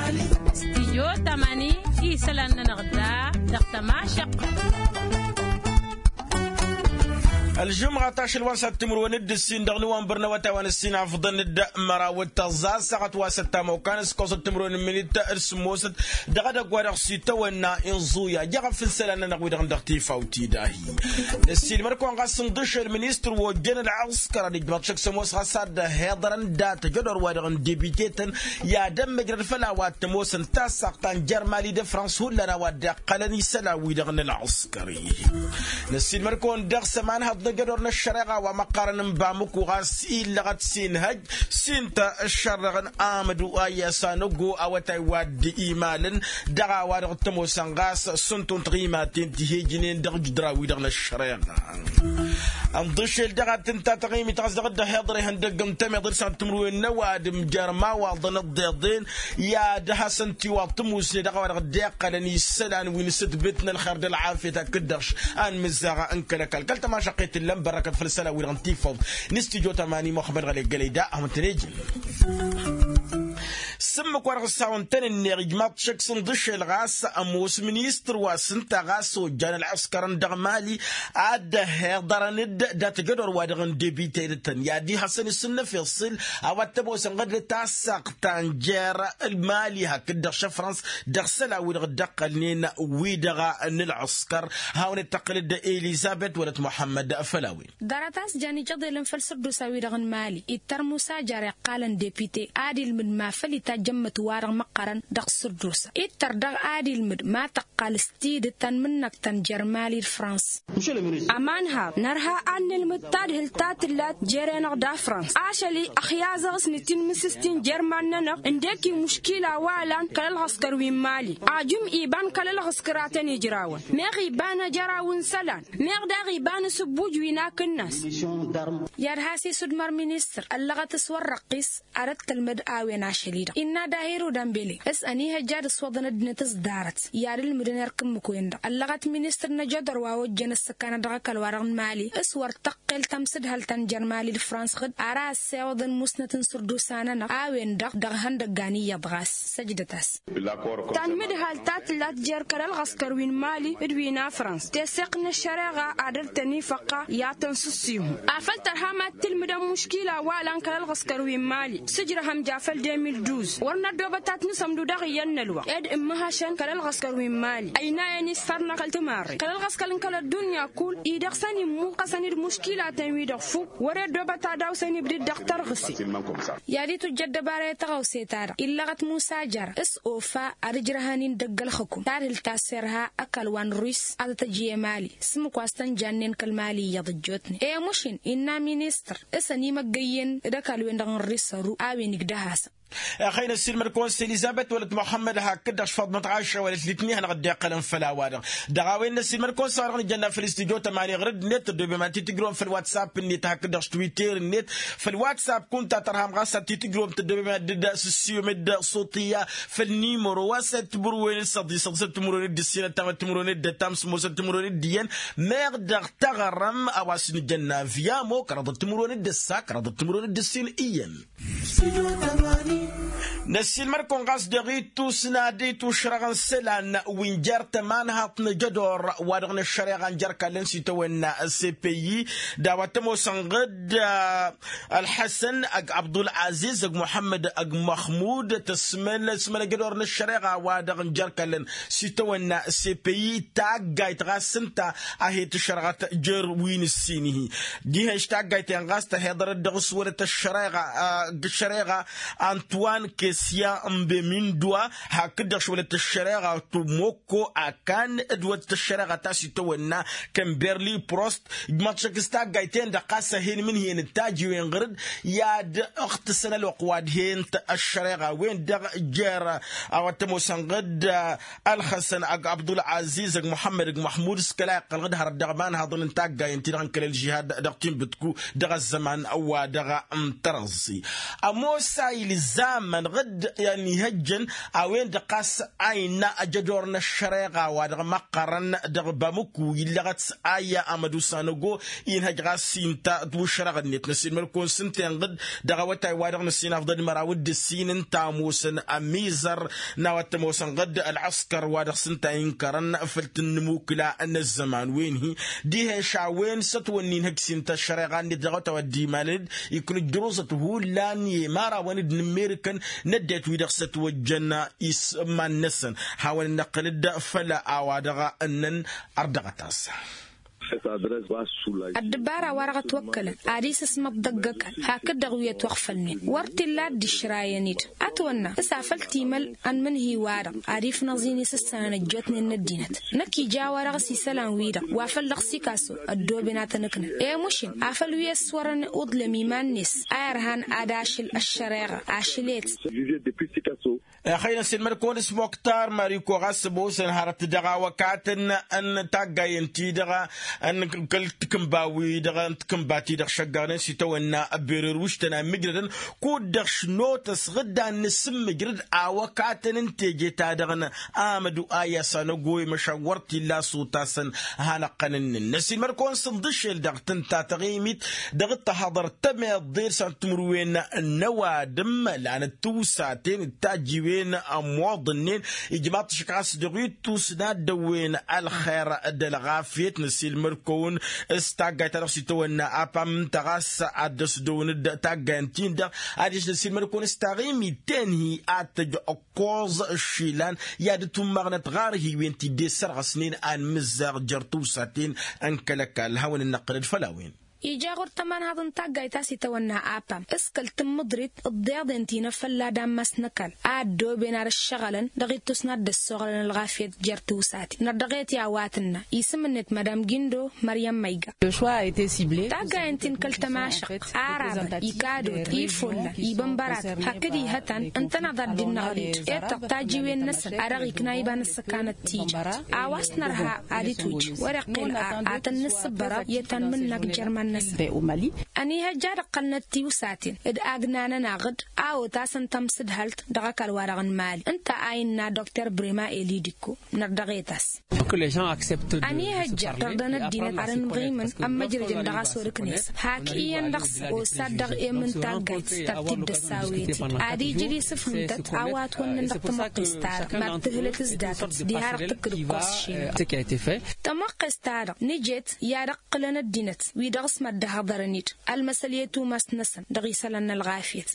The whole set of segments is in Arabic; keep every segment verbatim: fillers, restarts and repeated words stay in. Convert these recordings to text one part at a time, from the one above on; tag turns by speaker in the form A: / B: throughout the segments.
A: استديو تماني إيسلان نغدا دختماشق
B: الجمعة تاش الوسط تمر وند السين دغنوان برنا وتوان السين أفضل ند مرا والتزاز سقط واسطة موكان سكوس تمرون من التأرس موسد دغدا قوارق سيتا ونا إنزويا جغ في السلانة نقوي دغن دغتي فوتي داهي السين مركوان غاسن دش المينيستر وجن العسكر دي باتشك سموس غاساد هيدرن دات جدور وادغن ديبيتيتن يا دم مجرد فلا وات موسن تاسق تان جرمالي دي فرانس ولا واد قلني سلا ويدغن العسكري السين مركوان دغ سمان هاد نقدر الشرقة ومقارن بامك وغاسيل لغت سين هج سينتا الشرقن آمد وآيا سانوغو أو تايواد إيمالا دغا وادغ تمو سنغاس سنتون تغيماتين تهيجنين دغ جدراوي دغن الشرقة أمضيشيل دغا تنتا تغيمي تغزدغ الدهيضري هندقم تمي ضرسان تمرو النواد مجارما والضن الضيضين يا دها سنتي والتموسني دغا وادغ ديقا لني السلان وينسد بيتنا الخرد العافية تكدرش أن مزاغا أنكلك الكلتا ما شقيت اللم بركة فلسلة ويرغنتي فوض نستيجو تماني محمد غالي قليدا هم تنيجي سمك ورغ الساون تاني النيرجمات شكسن ضش الغاس أموس منيستر واسنتا غاس وجان العسكران دغمالي عاد هيردران دات قدر وادغن ديبيتيرتن يا دي حسن السنة في الصل أواتبو سنغد تاسق تانجير المالي هكذا شفرانس دغسلا ويدغ دقلنين ويدغا العسكر هاون التقليد إليزابيث ولد محمد فلاوي
C: دارتاس جاني جدلن فلسر دوساوي دغن مالي الترموسا جاري قالن ديبيتي عادل من ما فلي تجمت وارغ مقارن دق سردوسا إتر دق عادل مد ما تقال ستيد تن منك تن جرمالي فرانس أمانها نرها أن المتاد هلتات اللات جيرينغ دا فرانس عاشلي أخيازغ سنتين مسستين جرماننا عندك مشكلة والا كالل غسكروين مالي عجم إيبان كالل غسكراتين يجراون ميغي بان جراون سلان ميغ داغي بان سبوج ويناك الناس يرهاسي سدمر مينيستر اللغة تسور رقيس أردت المد آوين عشليدا إنا داهيرو دامبيلي اس أني هجاد صوضنا دنتس دارت ياري المدنير كم مكويندا اللغة مينيستر نجدر واوجن السكانة دغاك الورغن مالي اسور تقل تمسد هالتن جرمالي لفرانس غد أراس سيوضن مسنة سردوسانا آوين دغ دغهن دغاني يبغاس سجدتاس تنمد هالتات اللات جير كالل غسكروين مالي ادوينا فرانس تسقنا الشريغة عدلتني فقا ياتن سسيهم أفل ترهامات تلمد مشكلة والان كالل غسكروين مالي سجرهم جافل ألفين واتناشر ورنا دوبتات نسم دودغ ينلوا اد امهاشن كالل غسكروين مالي اينا يعني صرنا كالتماري كالل غسكلن كال الدنيا كول يدغ سني مو قسني المشكلة تنويدغ فوق ورا دوبتا داو سني بدي دكتور غسي يا دي تجد باري تغو سيتار إلا غت موسى جار اس اوفا ارجرهانين دغل حكم تارل تاسرها اكل وان رويس اد تجي مالي سمك واستن جانين كالمالي يضجوتني اي مشين إنا مينيستر اسني مغيين دكال وندغ ريسرو اوي نقدهاس
B: أخينا السيل مركونس إليزابيث ولد محمد هكذا شفاض متعايشة ولد الاثنين هنغدي قلم فلا وادغ دعاوين السيل مركونس صار الجنة في الاستديو تماني غرد نت دوبي ما تيتجرون في الواتساب النت هكذا تويتر النت في الواتساب كنت ترهم غاسة تيتجرون تدوبي ما ددا سسيو مد صوتية في النيمورو واسات بروين الصدي صدي تمرون الدسينة تام تمرون الدتام سموس تمرون الديان ما غدغ تغرم أواسن الجنة فيا مو كرض تمرون الدسا كرض تمرون الدسين إيان نسيل مركون غاس دغيتو سناديتو شرغن سلان وينجر تمانها تنجدور وادغن الشريغان جركا لنسيتوين سي بي داواتمو سنغد الحسن اق عبد العزيز اق محمد اق محمود تسمل اسمل جدور الشريغا وادغن جركا لنسيتوين سي بي تاغاي تغاسنتا اهي تشرغت جر وين السيني دي هاشتاغ غاي تنغاس تهدر الدغس ورت الشريغا الشريغا انطوان كيسيا مبمين دوا هكذا شولة الشريعة تموكو أكان دوت الشريعة تاسي تونا كم بيرلي بروست جمعتك استاق جايتين دقاسة هين من هين التاجي وين غرد ياد أخت السنة الوقواد هين الشريعة وين دغ جير أو تمو سنغد الحسن عبد العزيز محمد محمود سكلا قلغد هرد دغمان هذا الانتاق جاين تيران كل الجهاد دغتين بتكو دغ الزمان أو دغ امترزي أمو سايل زمن غد يعني هجن أوين دقاس أين أجدورنا الشريقة ودغ مقرن دغ بامكو يلغت آية أمدو سانوغو إن هجغا سينتا دوشرغ النت نسين مركون سنتين غد دغ وتاي وادغ نسين أفضل مراود السين تاموسن أميزر ناوات موسن غد العسكر وادغ سنتا ينكرن فلتنمو كلا أن الزمان وين هي دي شاوين ستونين هك سنتا الشريقة ندغوتا ودي مالد يكون الدروسة هو لاني مارا وند نميركن ندت ويدغ ستوجنا إسمان نسن حاول نقلد فلا أوادغ أنن أردغتاس الدبارة ورقة توكل عريس اسمه دقك هكذا غوية وقفلني ورت الله دشراينيت أتونا سافلت مل أن من هي وارق عريف نظيني سسنا نجتني الندينت نكي جا ورق سيسلان ويدا وافل لقسي كاسو الدوبينات نكنا إيه مشين عفل ويس ورن أضل ميمان نس أرهان أداشل الشريعة عشليت خينا سين مركون اسمه كتار ماريكو غاسبو سن هارت دغا وكاتن أن تاقاين تيدغا أن كل تكمباوي دغا تكمباتي دغ شقارن سيتونا أبيرر وشتنا مجردن كود دغ شنوتس غدا نسم مجرد آوكاتن انتيجي تادغن آمدو آيا سانوغوي مشاورتي لا سوتاسن هانا قنن نسين مركون سندشل دغ تنتا تغيميت دغ التحضر تمي الضير سانتمروين النوادم لان التوساتين التاجيوين أمواضنين إجماط شكاس دغيت توسنا دوين الخير دلغافيت نسيل مركون استاغا ترسي تونا ابام تغاس ادس دون تاغانتين دا اديش نسيل مركون استاغيمي تنهي اتج اوكوز شيلان ياد تمغنت غارهي وينتي دي سرغ سنين ان مزار جرتو ساتين انكلك الهون النقل الفلاوين يجاغر تمان هذا نتاقاي تاسي تونا آبام اسكال تم مدريد الضياض انتينا فلا دام مسنكال عادو بينار الشغلن دغيت تسند السغلن الغافية جرتوساتي ندغيت يعواتنا يسمنت مدام جندو مريم ميغا تاقاي انتين كل تماشق عرب يكادوت يفولا يبنبرات هكذي هتن انتنا ضد النغريج ايتق تاجيوين نسل عرغي كنايبان السكانة تيج عواس نرها عادي توج ورقي الار عاتن نسبرا يتن منك جرمان أمالي أني هجار قنتي وساتين إذ أجنانا ناقد أو تاسن تمسد هلت دغك الورغن مالي أنت عيننا دكتور بريما إليديكو نردغيتاس أني هجار تردنا الدين عرن مغيمن أما جرجن دغا سوركنيس هاك إيان دغس وصدق إيمن تاقايت ترتيب دساويتي عادي جري سفنتت عوات ونن دق تمقستار ما تهلت ازداتت دي هارق تكرب قاسشين تمقستار نجت يارق لنا الدينت ويدغس مده حضرنيت المسليتو ماسنسن دغيسلن الغافيت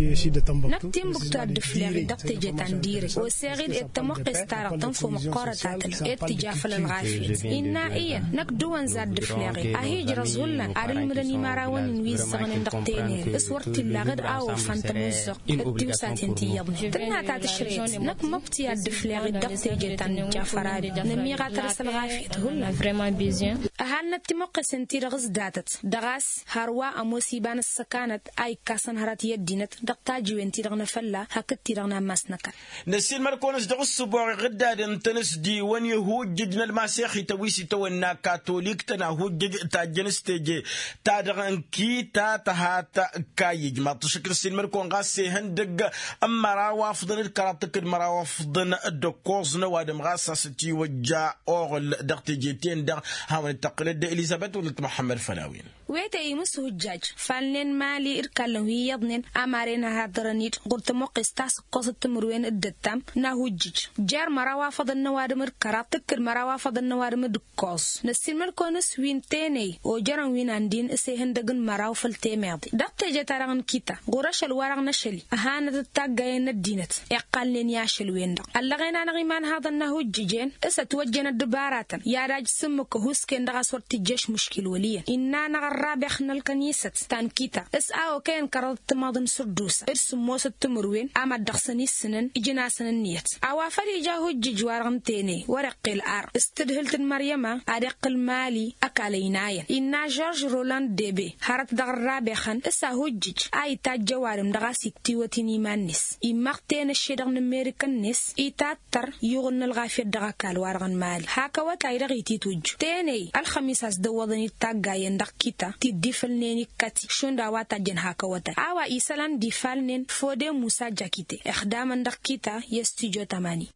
B: نكتم بكتو الدفلاغي دقت جيتان ديري وسيغير اتمقس تارقتن فو مقارة تاتل اتجافل الغافيت إنا إيا نكدوان زاد دفلاغي أهيج رزولنا عرن مدني ماراوان نويز سغنين دقتيني اسورتي اللاغر أو فانتموزق اتيوساتين تيابني تنا تات شريت نك مبتي الدفلاغي دقت جيتان جافرادي نميغا ترس الغافيت هلا فريما بيزيان أهالنا اتمقس انتي رغز داتت دغاس هروا أموسيبان السكانت أي كاسن هرات يدينت دقتاجي وانتي رغنا فلا هكتي رغنا ماسنكا نسيل مركونس دغس سبوع غداد انتنس دي وان يهود جدنا الماسيخي تويسي تونا كاتوليك تنا هود تاجنس تيجي تادغن كي تاتهاتا كايج ما تشكل سيل مركون غاسي هندق أما راوافضن الكراتك المراوافضن الدكوز نوادم غاسا ستي وجا أغل دقتجيتين دغ هاون التقليد إليزابيث ولد محمد فلاوين
C: ويتاي مسو الجاج فالنين مالي إركالن هي يضنين أمارين هادرانيت قلت موقستاس قصة مروين الدتام ناهوجج جار مراوافض النوادم الكراتك المراوافض النوادم الدكوز نسيل مركونس وين تاني وجران وين عندين اسيهن دقن مراوفل تيميضي دقت جتارغن كيتا غورش الورغ نشلي أهانة التاقاين الدينت يقالين ياشل وين دق اللغينا نغيمان هذا الناهوججين اسا توجنا الدباراتا يا راج سمك هوسكين دغا صورت الجيش مشكل وليا إنا نغر الرابع خنا الكنيسة تانكيتا اس او كان كرضت ماضن سردوسة ارسم موسى التمروين اما دخسني السنن اجنا سنن نيت اوافري جاهو ججوارغن تيني ورق الار استدهلت المريمة ارق المالي اكالينايا انا جورج رولاند ديبي هارت دغ الرابع خن اسا هجج اي تاج جوارم دغا سيكتي وتيني مانيس اماقتين الشيدغ نميريكن نيس اي تاتر يغن الغافية دغا كالوارغن مالي هاكا واتاي رغيتي توج تيني الخميس از دوضني التاقاين دغ كيتا kita ti difalneni kati shunda wata jen haka wata awa isalan difalnen fode Musa Jakite ikhdaman dak kita ya studio tamani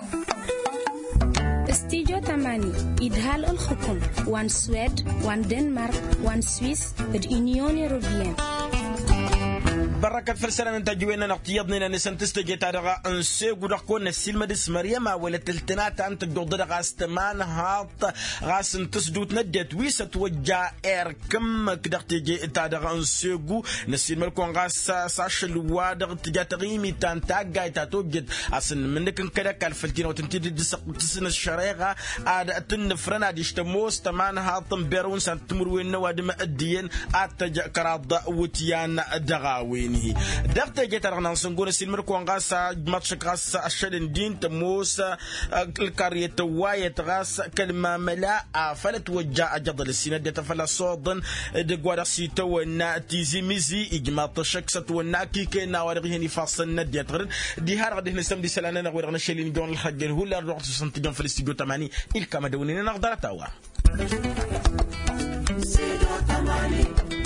C: استيجو تماني إدهال الخطم وان سويد وان دنمارك وان سويس اليونيون أوروبيين
B: بركة فرسنا من تجوينا نقطيضنا نسن تستجي تارغا انسي قدقون السلمة دس مريم ولا تلتنات انت جودر غاستمان هات غاس تسدوت ندت ويسة توجع اير كم كدق تجي تارغا انسي قو نسلمة لكون غاس ساشل وادغ تجا تغيمي تانتاقاي تاتوجد اصن منك كده كالفلتين وتنتيد تسن الشريغة عاد تنفرنا ديشتموس تمان هاتم بيرون سانتمروين وادم الدين اتجا كراض وتيان دغاوين دقت جترنا نسنقول سلمر كونغاسا ماتش غاس الشدن دين تموس القرية واية غاس كلمة ملا فلت وجاء جدل السنة تفلا صودا دقوار سيتو ونا تيزي ميزي إجماع شخصة ونا كيكي ناورغي هني فاصل ندي تغرن دي هار غدي نسم دي سلانا نغوير نشيلين جون الخجل هو لا روح سنتجون في الاستوديو تماني الكما دونين نقدر تاوا